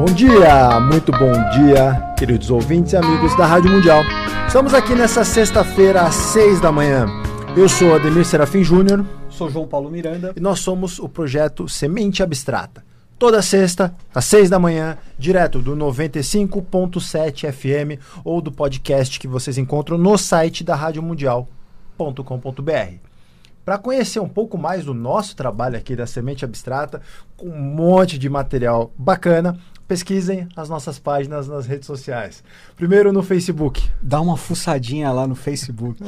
Bom dia, muito bom dia, queridos ouvintes e amigos da Rádio Mundial. Estamos aqui nessa sexta-feira às 6 da manhã. Eu sou Ademir Serafim Júnior. Sou João Paulo Miranda. E nós somos o projeto Semente Abstrata. Toda sexta, às 6 da manhã, direto do 95.7 FM ou do podcast que vocês encontram no site da radiomundial.com.br. Para conhecer um pouco mais do nosso trabalho aqui da Semente Abstrata, com um monte de material bacana, pesquisem as nossas páginas nas redes sociais. Primeiro no Facebook. Dá uma fuçadinha lá no Facebook.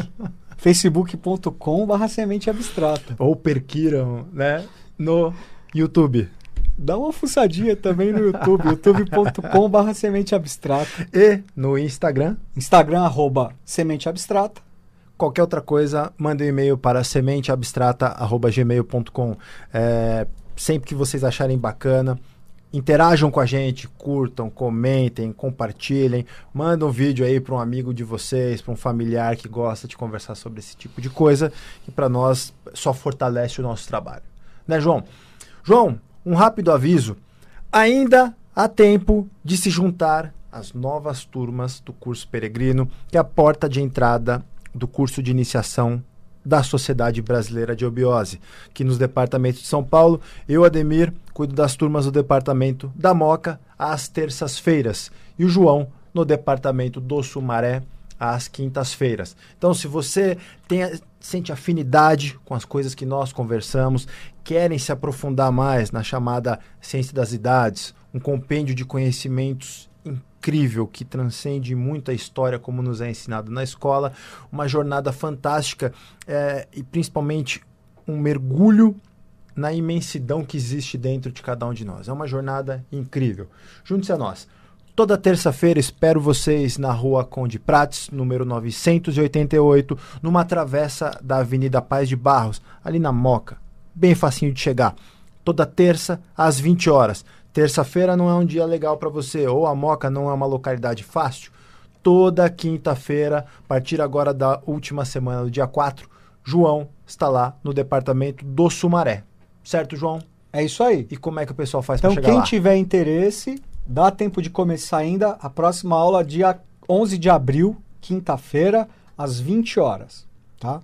facebook.com/Semente Abstrata. Ou perquiram, né, no YouTube. Dá uma fuçadinha também no YouTube, youtube.com/Semente Abstrata. E no Instagram. Instagram, @Semente Abstrata. Qualquer outra coisa, manda um e-mail para sementeabstrata@gmail.com. Sempre que vocês acharem bacana, interajam com a gente, curtam, comentem, compartilhem, mandam um vídeo aí para um amigo de vocês, para um familiar que gosta de conversar sobre esse tipo de coisa, que para nós só fortalece o nosso trabalho. Né, João? João, um rápido aviso. Ainda há tempo de se juntar às novas turmas do curso Peregrino, que é a porta de entrada do curso de iniciação da Sociedade Brasileira de Obiose, que nos departamentos de São Paulo, eu, Ademir, cuido das turmas do departamento da Moca às terças-feiras e o João no departamento do Sumaré às quintas-feiras. Então, se você sente afinidade com as coisas que nós conversamos, querem se aprofundar mais na chamada Ciência das Idades, um compêndio de conhecimentos incrível que transcende muita história como nos é ensinado na escola, uma jornada fantástica e principalmente um mergulho na imensidão que existe dentro de cada um de nós. É uma jornada incrível. Junte-se a nós. Toda terça-feira espero vocês na Rua Conde Prates, número 988, numa travessa da Avenida Paz de Barros, ali na Moca. Bem facinho de chegar. Toda terça às 20 horas. Terça-feira não é um dia legal para você, ou a Moca não é uma localidade fácil. Toda quinta-feira, a partir agora da última semana, do dia 4, João está lá no departamento do Sumaré. Certo, João? É isso aí. E como é que o pessoal faz para chegar lá? Então, quem tiver interesse, dá tempo de começar ainda a próxima aula, dia 11 de abril, quinta-feira, às 20 horas. Tá?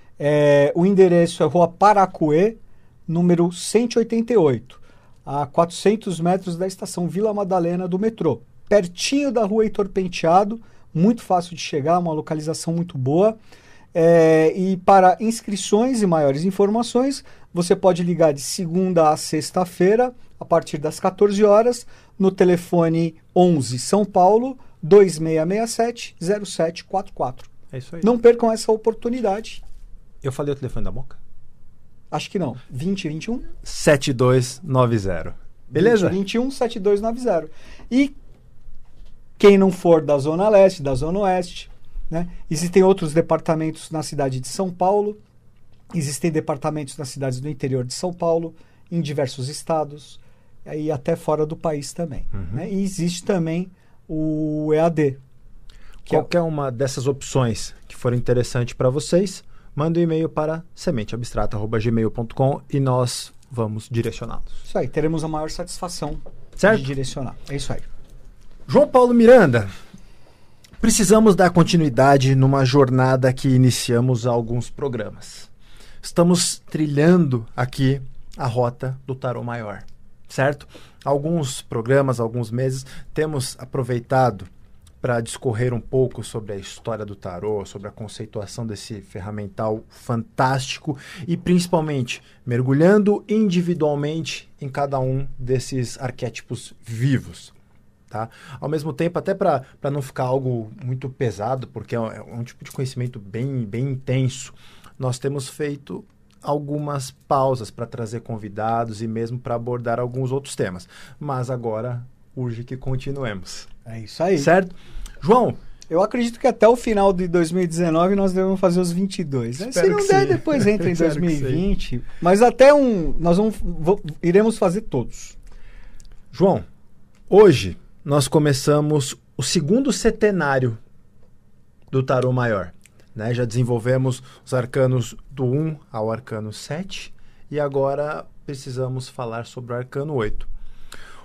O endereço é Rua Paracuê, número 188. A 400 metros da estação Vila Madalena do metrô, pertinho da Rua Heitor Penteado, muito fácil de chegar, uma localização muito boa. E para inscrições e maiores informações, você pode ligar de segunda a sexta-feira, a partir das 14 horas, no telefone 11 São Paulo 2667-0744. É isso aí. Não percam essa oportunidade. Eu falei o telefone da Moca? Acho que não. 2021? 7290. Beleza? 2021 7290. E quem não for da Zona Leste, da Zona Oeste, né? Existem outros departamentos na cidade de São Paulo, existem departamentos nas cidades do interior de São Paulo, em diversos estados, e até fora do país também. Né? E existe também o EAD. Qualquer uma dessas opções que for interessante para vocês, manda um e-mail para sementeabstrata@gmail.com e nós vamos direcioná-los. Isso aí, teremos a maior satisfação certo? De direcionar. É isso aí. João Paulo Miranda, precisamos dar continuidade numa jornada que iniciamos há alguns programas. Estamos trilhando aqui a rota do Tarô Maior, certo? Alguns programas, alguns meses, temos aproveitado para discorrer um pouco sobre a história do tarô, sobre a conceituação desse ferramental fantástico e, principalmente, mergulhando individualmente em cada um desses arquétipos vivos. Tá? Ao mesmo tempo, até para não ficar algo muito pesado, porque é um tipo de conhecimento bem intenso, nós temos feito algumas pausas para trazer convidados e mesmo para abordar alguns outros temas. Mas agora urge que continuemos. É isso aí. Certo? João, eu acredito que até o final de 2019 nós devemos fazer os 22. Né? Se não der, depois entra em 2020. Mas até nós iremos fazer todos. João, hoje nós começamos o segundo setenário do Tarô Maior. Né? Já desenvolvemos os arcanos do 1 ao arcano 7 e agora precisamos falar sobre o arcano 8.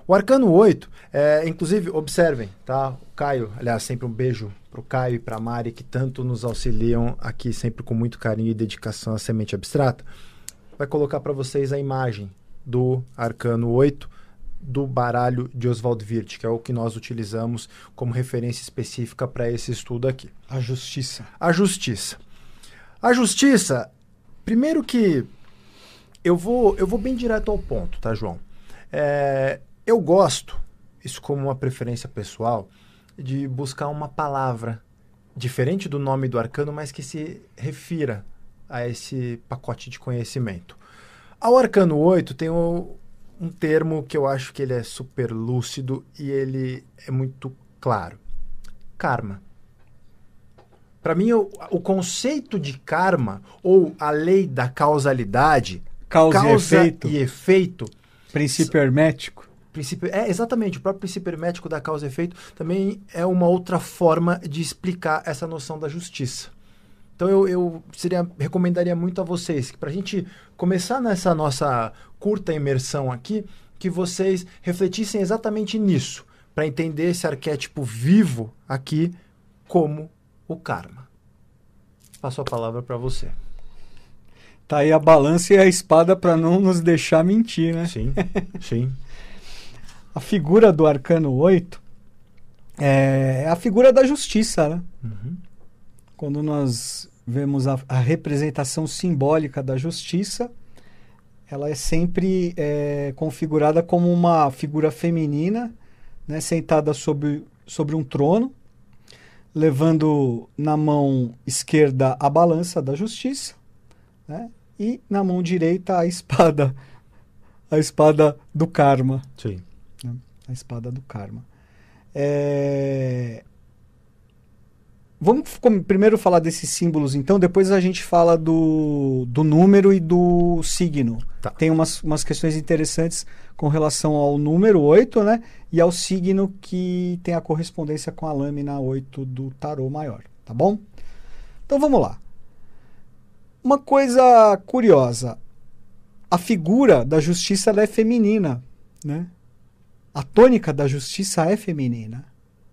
O arcano 8, inclusive, observem, tá? O Caio, aliás, sempre um beijo pro Caio e pra Mari, que tanto nos auxiliam aqui, sempre com muito carinho e dedicação à semente abstrata. Vai colocar para vocês a imagem do arcano 8 do baralho de Oswald Wirth, que é o que nós utilizamos como referência específica para esse estudo aqui. A justiça. A justiça. A justiça, primeiro que eu vou bem direto ao ponto, tá, João? Eu gosto, isso como uma preferência pessoal, de buscar uma palavra diferente do nome do arcano, mas que se refira a esse pacote de conhecimento. Ao arcano 8 tem um termo que eu acho que ele é super lúcido e ele é muito claro. Karma. Para mim, o conceito de karma, ou a lei da causalidade, Causa e efeito, princípio hermético. Exatamente, o próprio princípio hermético da causa e efeito também é uma outra forma de explicar essa noção da justiça. Então eu recomendaria muito a vocês, que para a gente começar nessa nossa curta imersão aqui, que vocês refletissem exatamente nisso, para entender esse arquétipo vivo aqui como o karma. Passo a palavra para você. Tá aí a balança e a espada para não nos deixar mentir, né? Sim, sim. A figura do arcano 8 é a figura da justiça, né? Uhum. Quando nós vemos a representação simbólica da justiça, ela é sempre configurada como uma figura feminina, né, sentada sobre um trono, levando na mão esquerda a balança da justiça, né, e na mão direita a espada do karma. Sim. Né, a espada do karma. Vamos primeiro falar desses símbolos, então, depois a gente fala do número e do signo. Tá. Tem umas questões interessantes com relação ao número 8, né? E ao signo que tem a correspondência com a lâmina 8 do tarô maior, tá bom? Então vamos lá. Uma coisa curiosa, a figura da justiça ela é feminina, né? A tônica da justiça é feminina.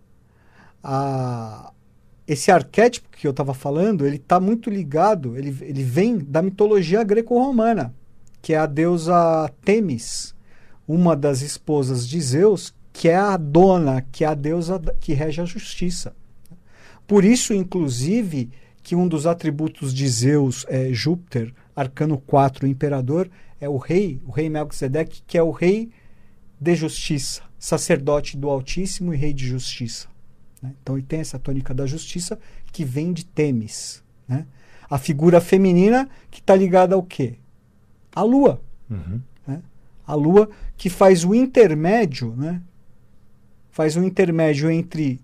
Esse arquétipo que eu estava falando, ele está muito ligado, ele vem da mitologia greco-romana, que é a deusa Temis, uma das esposas de Zeus, que é a dona, que é a deusa que rege a justiça. Por isso, inclusive, que um dos atributos de Zeus é Júpiter, arcano 4, o imperador, é o rei Melquisedeque, que é o rei de justiça, sacerdote do Altíssimo e rei de justiça. Então ele tem essa tônica da justiça que vem de Temis. Né? A figura feminina que está ligada ao quê? A lua. Uhum. Né? A lua que faz o intermédio, né? Faz um intermédio entre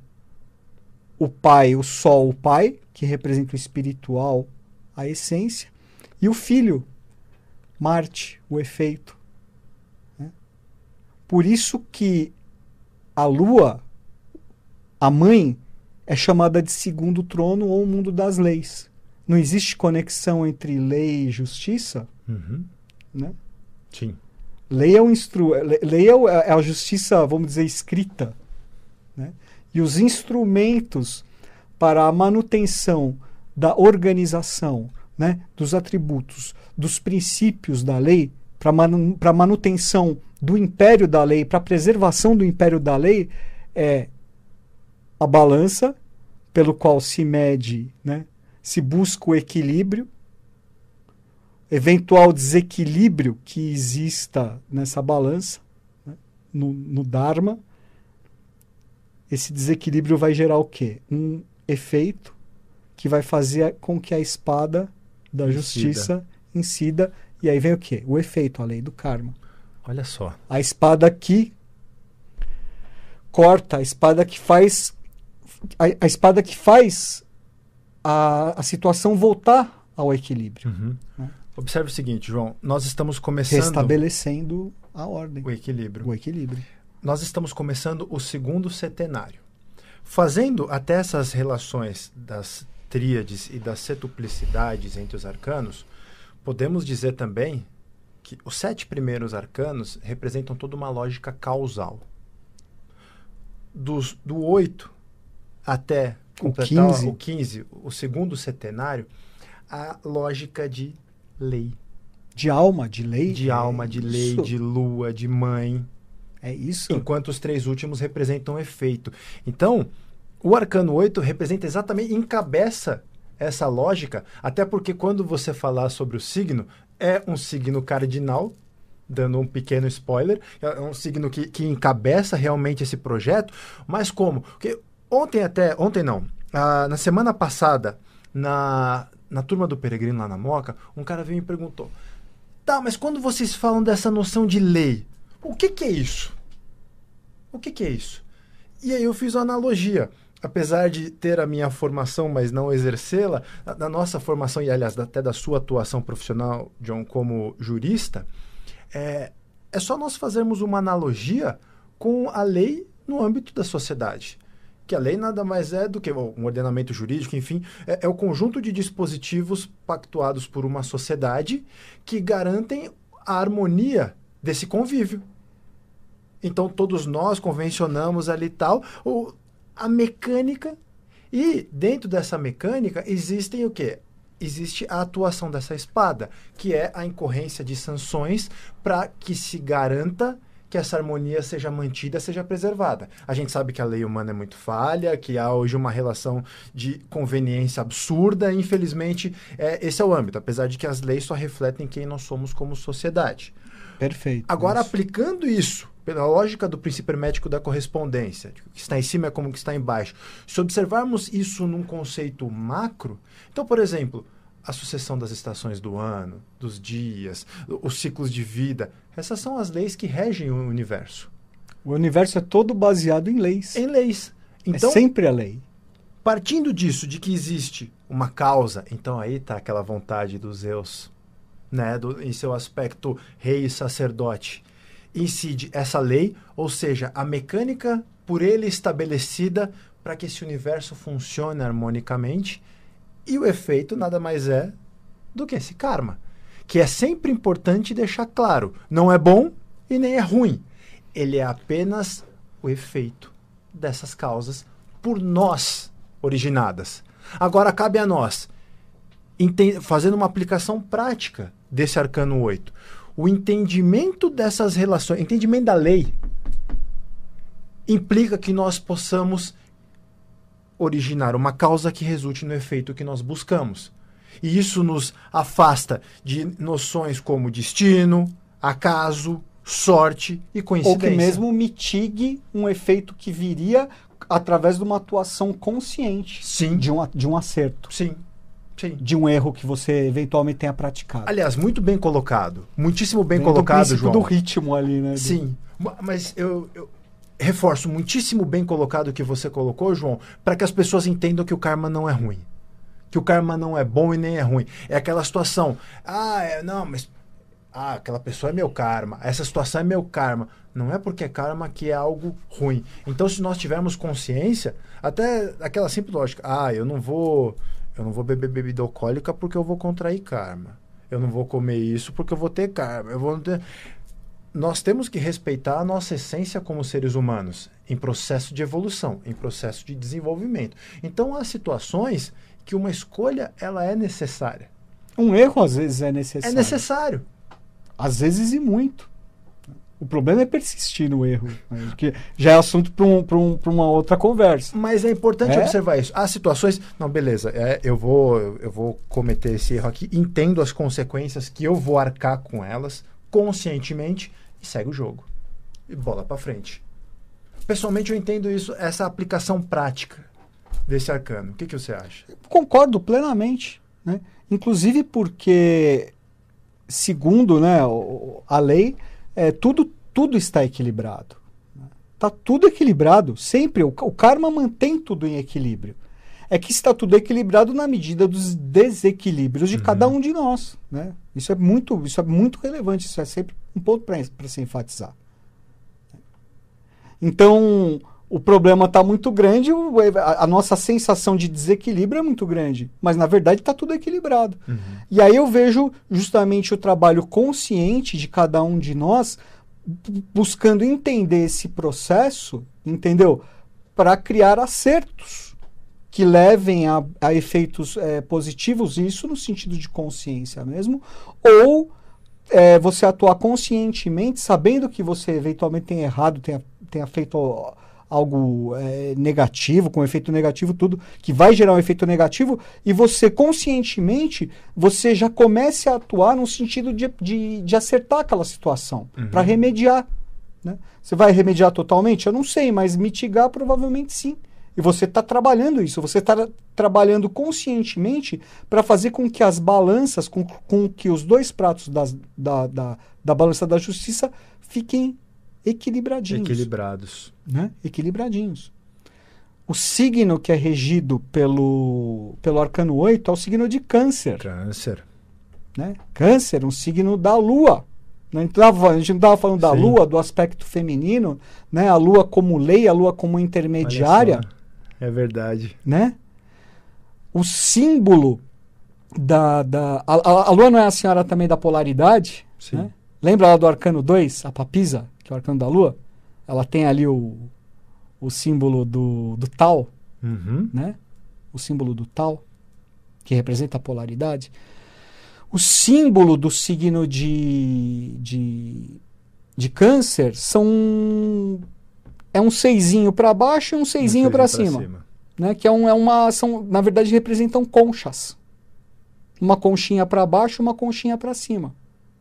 o pai, o sol, o pai, que representa o espiritual, a essência, e o filho, Marte, o efeito. Né? Por isso que a lua, a mãe, é chamada de segundo trono ou mundo das leis. Não existe conexão entre lei e justiça? Uhum. Né? Sim. Lei é a justiça, vamos dizer, escrita. Né? E os instrumentos para a manutenção da organização, né, dos atributos, dos princípios da lei, para manutenção do império da lei, para a preservação do império da lei, é a balança, pelo qual se mede, né, se busca o equilíbrio, eventual desequilíbrio que exista nessa balança, né, no Dharma. Esse desequilíbrio vai gerar o quê? Um efeito que vai fazer com que a espada da justiça incida. E aí vem o quê? O efeito, a lei do karma. Olha só. A espada que corta, a espada que faz a situação voltar ao equilíbrio. Uhum. Né? Observe o seguinte, João. Nós estamos começando... Restabelecendo a ordem. O equilíbrio. O equilíbrio. Nós estamos começando o segundo setenário. Fazendo até essas relações das tríades e das setuplicidades entre os arcanos, podemos dizer também que os 7 primeiros arcanos representam toda uma lógica causal. Do 8 até completar o 15, o segundo setenário, a lógica de lei. De alma, de lei? De alma, de lei, de lua, de mãe. É isso? Enquanto os 3 últimos representam efeito. Então, o arcano 8 representa exatamente, encabeça essa lógica, até porque quando você falar sobre o signo, é um signo cardinal, dando um pequeno spoiler, é um signo que encabeça realmente esse projeto, mas como? Porque na semana passada, na turma do Peregrino lá na Moca, um cara veio e me perguntou, tá, mas quando vocês falam dessa noção de lei, o que é isso? O que é isso? E aí eu fiz uma analogia. Apesar de ter a minha formação, mas não exercê-la, da nossa formação, e aliás, até da sua atuação profissional, John, como jurista, é só nós fazermos uma analogia com a lei no âmbito da sociedade. Que a lei nada mais é do que um ordenamento jurídico, enfim, é o conjunto de dispositivos pactuados por uma sociedade que garantem a harmonia desse convívio. Então, todos nós convencionamos ali tal, a mecânica, e dentro dessa mecânica existem o quê? Existe a atuação dessa espada, que é a incorrência de sanções para que se garanta que essa harmonia seja mantida, seja preservada. A gente sabe que a lei humana é muito falha, que há hoje uma relação de conveniência absurda, e, infelizmente, esse é o âmbito, apesar de que as leis só refletem quem nós somos como sociedade. Perfeito. Agora, aplicando isso, pela lógica do princípio hermético da correspondência, o que está em cima é como o que está embaixo, se observarmos isso num conceito macro, então, por exemplo, a sucessão das estações do ano, dos dias, os ciclos de vida, essas são as leis que regem o universo. O universo é todo baseado em leis. Em leis. Então, é sempre a lei. Partindo disso, de que existe uma causa, então aí está aquela vontade dos Zeus, né, em seu aspecto rei e sacerdote, incide essa lei, ou seja, a mecânica por ele estabelecida para que esse universo funcione harmonicamente, e o efeito nada mais é do que esse karma, que é sempre importante deixar claro, não é bom e nem é ruim, ele é apenas o efeito dessas causas por nós originadas. Agora cabe a nós, fazendo uma aplicação prática desse arcano 8, o entendimento dessas relações, entendimento da lei, implica que nós possamos originar uma causa que resulte no efeito que nós buscamos. E isso nos afasta de noções como destino, acaso, sorte e coincidência. Ou que mesmo mitigue um efeito que viria através de uma atuação consciente. Sim. De um acerto. Sim. Sim. De um erro que você eventualmente tenha praticado. Aliás, muito bem colocado. Muitíssimo bem colocado, João. Do ritmo ali, né? Sim. Mas eu reforço, muitíssimo bem colocado o que você colocou, João, para que as pessoas entendam que o karma não é ruim. Que o karma não é bom e nem é ruim. É aquela situação. Aquela pessoa é meu karma. Essa situação é meu karma. Não é porque é karma que é algo ruim. Então, se nós tivermos consciência, até aquela simples lógica. Eu não vou beber bebida alcoólica porque eu vou contrair karma. Eu não vou comer isso porque eu vou ter karma. Nós temos que respeitar a nossa essência como seres humanos, em processo de evolução, em processo de desenvolvimento. Então, há situações que uma escolha ela é necessária. Um erro, às vezes, é necessário. É necessário. Às vezes e muito. O problema é persistir no erro, né? Que já é assunto para uma outra conversa. Mas é importante observar isso. Há situações... Não, beleza, eu vou cometer esse erro aqui, entendo as consequências que eu vou arcar com elas, conscientemente, e segue o jogo. E bola para frente. Pessoalmente, eu entendo isso, essa aplicação prática desse arcano. O que você acha? Concordo plenamente, né? Inclusive porque, segundo, né, a lei, tudo está equilibrado. Está tudo equilibrado, sempre. O karma mantém tudo em equilíbrio. É que está tudo equilibrado na medida dos desequilíbrios de cada um de nós, né? Isso é muito relevante, isso é sempre um ponto para se enfatizar. Então, o problema está muito grande, a nossa sensação de desequilíbrio é muito grande. Mas, na verdade, está tudo equilibrado. E aí eu vejo justamente o trabalho consciente de cada um de nós buscando entender esse processo, entendeu? Para criar acertos que levem a efeitos positivos, isso no sentido de consciência mesmo, ou você atuar conscientemente, sabendo que você eventualmente tem errado, tenha feito algo negativo, com efeito negativo, tudo, que vai gerar um efeito negativo, e você conscientemente, você já comece a atuar no sentido de acertar aquela situação, para remediar. Né? Você vai remediar totalmente? Eu não sei, mas mitigar provavelmente sim. E você está trabalhando isso, você está trabalhando conscientemente para fazer com que as balanças, com que os dois pratos da balança da justiça fiquem equilibradinhos. Equilibrados. Né? Equilibradinhos. O signo que é regido pelo arcano 8 é o signo de Câncer. Câncer. Né? Câncer, um signo da Lua. A gente não estava falando da Lua, do aspecto feminino, né? A Lua como lei, a Lua como intermediária. É verdade. Né? O símbolo a Lua não é a senhora também da polaridade? Sim. Né? Lembra lá do arcano 2, a papisa, que é o arcano da Lua? Ela tem ali o símbolo do Tau, né? O símbolo do Tau, que representa a polaridade. O símbolo do signo de Câncer é um seisinho para baixo e um seisinho para cima. Né? Que na verdade representam conchas. Uma conchinha para baixo e uma conchinha para cima.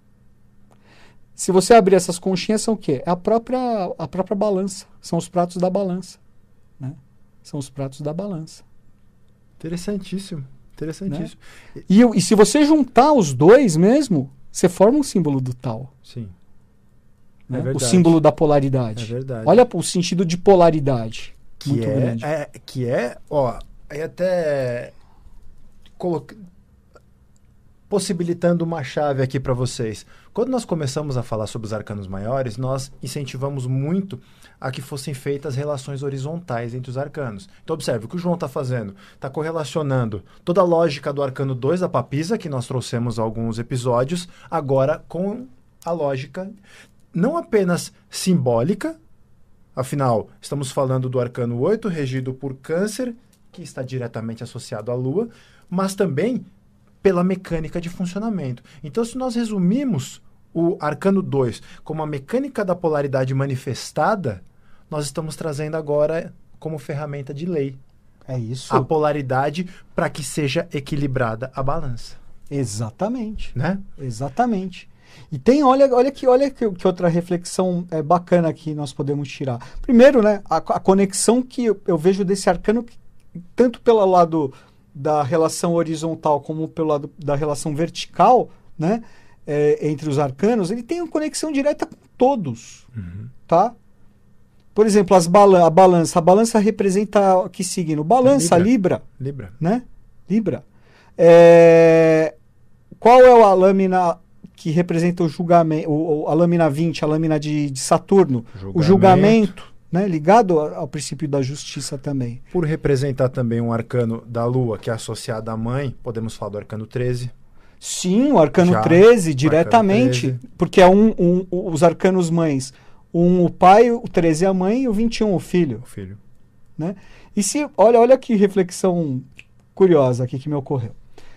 Se você abrir essas conchinhas, são o quê? É a própria balança. São os pratos da balança. Né? São os pratos da balança. Interessantíssimo. Interessantíssimo. Né? E se você juntar os dois mesmo, você forma um símbolo do Tau. Sim. Né? É verdade. O símbolo da polaridade. É verdade. Olha o sentido de polaridade. Muito grande. Aí até possibilitando uma chave aqui para vocês. Quando nós começamos a falar sobre os arcanos maiores, nós incentivamos muito a que fossem feitas relações horizontais entre os arcanos. Então observe, o que o João está fazendo? Está correlacionando toda a lógica do arcano 2 da papisa, que nós trouxemos alguns episódios, agora com a lógica não apenas simbólica, afinal, estamos falando do arcano 8, regido por Câncer, que está diretamente associado à Lua, mas também pela mecânica de funcionamento. Então, se nós resumirmos o arcano 2 como a mecânica da polaridade manifestada, nós estamos trazendo agora como ferramenta de lei. É isso. A polaridade para que seja equilibrada a balança. Exatamente. Né? Exatamente. E tem, olha que outra reflexão bacana que nós podemos tirar. Primeiro, né, a conexão que eu vejo desse arcano, tanto pelo lado da relação horizontal como pelo lado da relação vertical, né, entre os arcanos, ele tem uma conexão direta com todos. Tá? Por exemplo, a balança representa que signo? Balança, Libra. Né? Libra. Qual é a lâmina que representa o julgamento, a lâmina 20, a lâmina de Saturno? O julgamento, né? Ligado ao princípio da justiça também. Por representar também um arcano da Lua, que é associado à mãe, podemos falar do arcano 13. Sim, o arcano 13, diretamente, arcano 13. Porque os arcanos mães. O pai, o 13 é a mãe e o 21 o filho. O filho. Né? E se, olha que reflexão curiosa aqui que me ocorreu.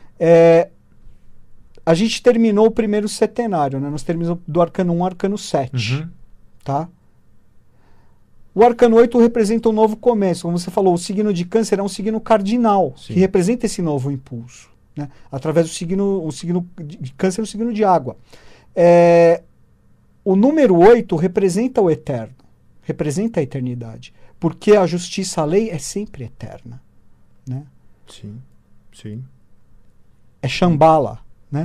A gente terminou o primeiro setenário, né? Nós terminamos do arcano 1 ao arcano 7. Tá? O arcano 8 representa um novo começo. Como você falou, o signo de Câncer é um signo cardinal, que representa esse novo impulso. Né? Através do signo de Câncer, o signo de água. O número 8 representa o eterno, representa a eternidade. Porque a justiça, a lei é sempre eterna. Né? Sim, sim. É Shambhala. Né?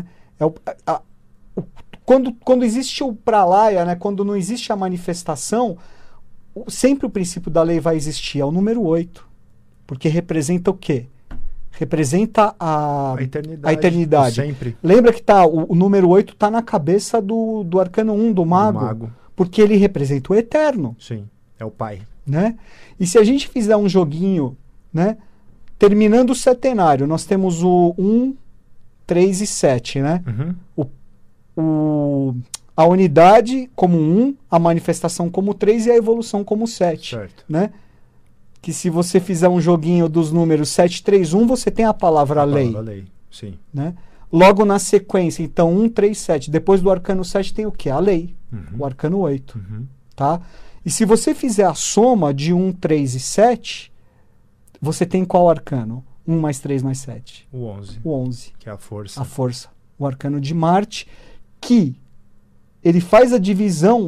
Quando existe o pralaya, né? Quando não existe a manifestação, sempre o princípio da lei vai existir. É o número 8. Porque representa o quê? Representa a eternidade. Sempre. Lembra que o número 8 está na cabeça do arcano 1, do mago. Porque ele representa o eterno. Sim, é o pai. né? E se a gente fizer um joguinho, né? Terminando o setenário, nós temos o 1, 3 e 7, né? A unidade como 1, a manifestação como 3 e a evolução como 7. Certo. Né? Que se você fizer um joguinho dos números 7, 3, 1, você tem a palavra lei. Palavra lei, sim. Né? Logo na sequência, então, 1, 3, 7. Depois do arcano 7 tem o quê? A lei. O arcano 8. Tá? E se você fizer a soma de 1, 3 e 7, você tem qual arcano? 1 mais 3 mais 7. O 11. O 11. Que é a força. A força. O arcano de Marte, que ele faz a divisão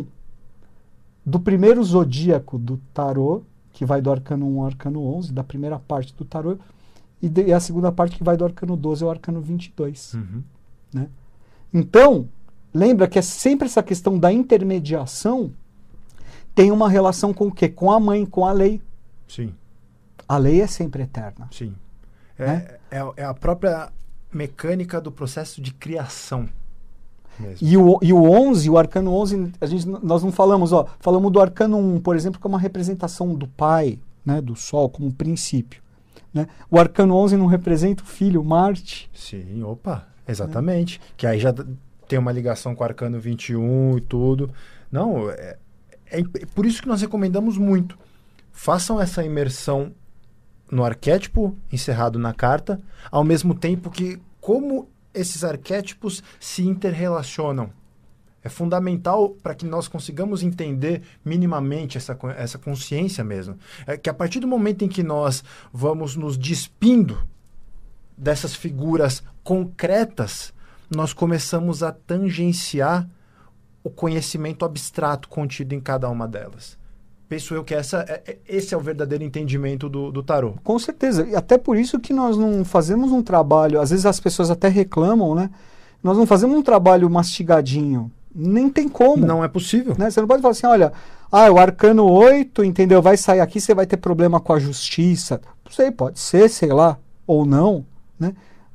do primeiro zodíaco do tarô, que vai do arcano 1 ao arcano 11, da primeira parte do tarô, e a segunda parte que vai do arcano 12 ao arcano 22. Né? Então, lembra que é sempre essa questão da intermediação tem uma relação com o quê? Com a mãe, com a lei. Sim. A lei é sempre eterna. Sim. Né? É a própria mecânica do processo de criação mesmo. E o 11, o arcano 11, nós não falamos, falamos do arcano 1, por exemplo, que é uma representação do pai, né, do sol, como princípio. Né? O arcano 11 não representa o filho, Marte. Sim, opa, exatamente. Que aí já tem uma ligação com o arcano 21 e tudo. Não, é por isso que nós recomendamos muito. Façam essa imersão no arquétipo encerrado na carta, ao mesmo tempo que como esses arquétipos se interrelacionam. É fundamental para que nós consigamos entender minimamente essa consciência mesmo. É que a partir do momento em que nós vamos nos despindo dessas figuras concretas, nós começamos a tangenciar o conhecimento abstrato contido em cada uma delas. Penso eu que esse é o verdadeiro entendimento do tarô. Com certeza. E até por isso que nós não fazemos um trabalho, às vezes as pessoas até reclamam, né? Nós não fazemos um trabalho mastigadinho. Nem tem como. Não é possível. Né? Você não pode falar assim, olha, o arcano 8, entendeu? Vai sair aqui, você vai ter problema com a justiça. Não sei, pode ser, sei lá, ou não. Né?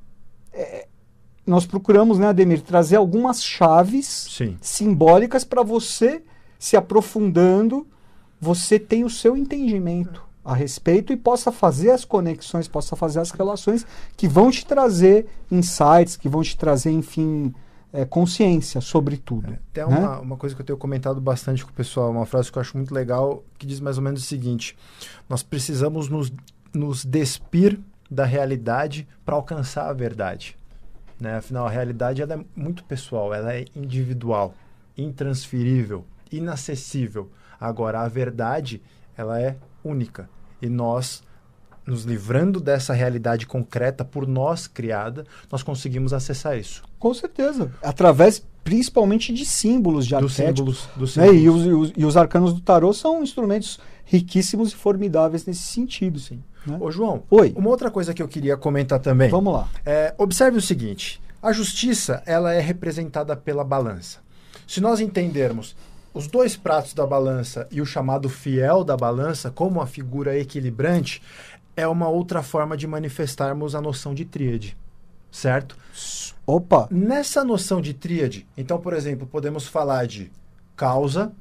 Nós procuramos, né, Ademir, trazer algumas chaves simbólicas para você, se aprofundando, você tem o seu entendimento a respeito e possa fazer as conexões, possa fazer as relações que vão te trazer insights, que vão te trazer, enfim, consciência sobre tudo. Tem né? uma coisa que eu tenho comentado bastante com o pessoal, uma frase que eu acho muito legal, que diz mais ou menos o seguinte: nós precisamos nos despir da realidade para alcançar a verdade. Né? Afinal, a realidade ela é muito pessoal, ela é individual, intransferível, inacessível. Agora, a verdade, ela é única. E nós, nos livrando dessa realidade concreta, por nós criada, nós conseguimos acessar isso. Com certeza. Através, principalmente, de símbolos, de arquétipos. Dos símbolos. Né? E os arcanos do tarô são instrumentos riquíssimos e formidáveis nesse sentido. Sim. Né? Ô, João, Oi. Uma outra coisa que eu queria comentar também. Vamos lá. Observe o seguinte. A justiça, ela é representada pela balança. Se nós entendermos os dois pratos da balança e o chamado fiel da balança como a figura equilibrante, é uma outra forma de manifestarmos a noção de tríade, certo? Opa! Nessa noção de tríade, então, por exemplo, podemos falar de causa,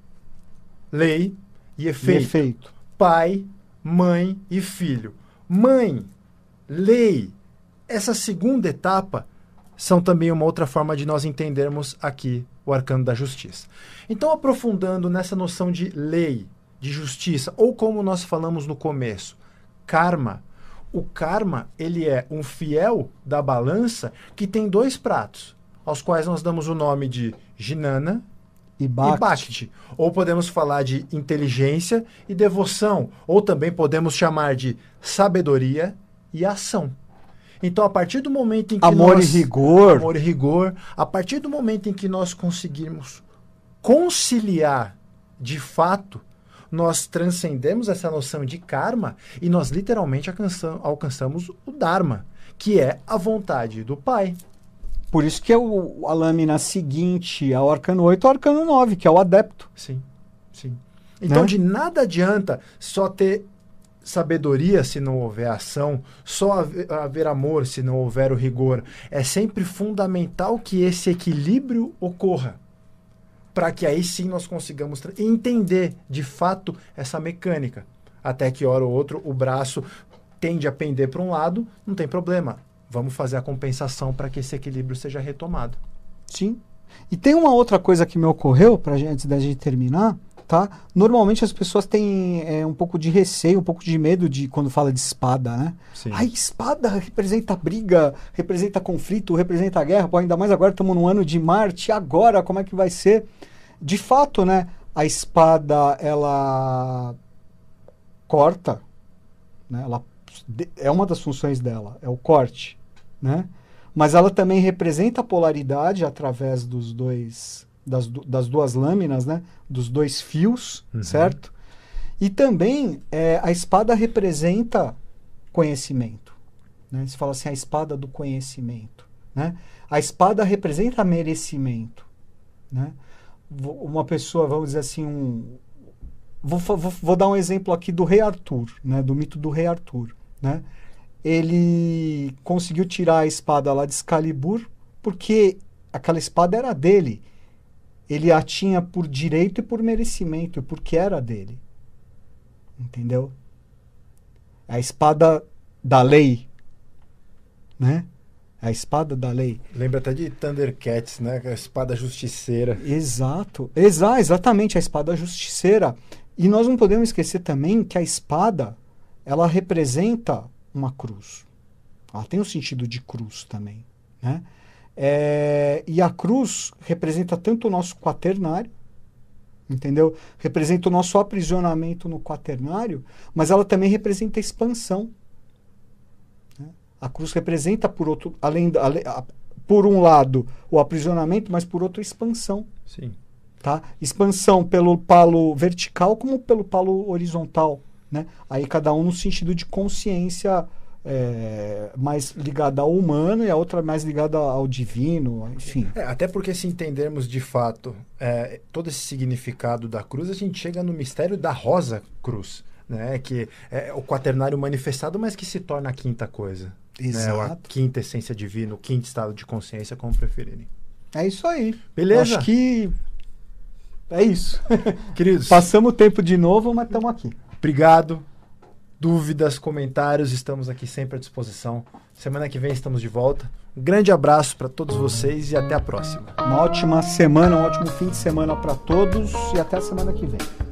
lei e efeito. Pai, mãe e filho. Mãe, lei, essa segunda etapa são também uma outra forma de nós entendermos aqui o arcano da justiça. Então, aprofundando nessa noção de lei, de justiça, ou como nós falamos no começo, karma. O karma, ele é um fiel da balança que tem dois pratos, aos quais nós damos o nome de Jnana e Bhakti. Ou podemos falar de inteligência e devoção, ou também podemos chamar de sabedoria e ação. Então, a partir do momento em que Amor e rigor, a partir do momento em que nós conseguirmos conciliar de fato, nós transcendemos essa noção de karma e nós literalmente alcançamos o Dharma, que é a vontade do Pai. Por isso que a lâmina seguinte ao arcano 8 é o arcano 9, que é o adepto. Sim, sim. Então, né? de nada adianta só ter sabedoria se não houver ação, só haver amor se não houver o rigor. É sempre fundamental que esse equilíbrio ocorra, para que aí sim nós consigamos entender de fato essa mecânica. até que hora ou outro o braço tende a pender para um lado, não tem problema. Vamos fazer a compensação para que esse equilíbrio seja retomado. Sim. E tem uma outra coisa que me ocorreu, antes da gente terminar, tá? Normalmente as pessoas têm um pouco de receio, um pouco de medo quando fala de espada, né? Sim. A espada representa briga, representa conflito, representa guerra. Pô, ainda mais agora estamos no ano de Marte, agora como é que vai ser? De fato, né? A espada, ela corta, né? É uma das funções dela, é o corte, né? Mas ela também representa a polaridade através das duas lâminas, né? Dos dois fios, certo? E também a espada representa conhecimento, né? Se fala assim, a espada do conhecimento, né? A espada representa merecimento, né? Uma pessoa, vamos dizer assim, vou dar um exemplo aqui do rei Arthur, né? Do mito do rei Arthur, né? Ele conseguiu tirar a espada lá de Excalibur porque aquela espada era dele. Ele a tinha por direito e por merecimento, porque era dele. Entendeu? A espada da lei, né? A espada da lei. Lembra até de Thundercats, né? A espada justiceira. Exato. Exatamente, a espada justiceira. E nós não podemos esquecer também que a espada, ela representa uma cruz. Ela tem um sentido de cruz também, né? E a cruz representa tanto o nosso quaternário, entendeu? Representa o nosso aprisionamento no quaternário, mas ela também representa a expansão. Né? A cruz representa, por um lado, o aprisionamento, mas por outro, a expansão. Sim. Tá? Expansão pelo palo vertical como pelo palo horizontal. Né? Aí cada um no sentido de consciência mais ligada ao humano e a outra mais ligada ao divino, enfim. Até porque se entendermos de fato todo esse significado da cruz, a gente chega no mistério da rosa cruz, né? Que é o quaternário manifestado, mas que se torna a quinta coisa. Exato. Né? A quinta essência divina, o quinto estado de consciência, como preferirem. É isso aí. Beleza? Acho que é isso. Queridos, passamos o tempo de novo, mas estamos aqui. Obrigado. Dúvidas, comentários, estamos aqui sempre à disposição. Semana que vem estamos de volta. Um grande abraço para todos vocês e até a próxima. Uma ótima semana, um ótimo fim de semana para todos e até a semana que vem.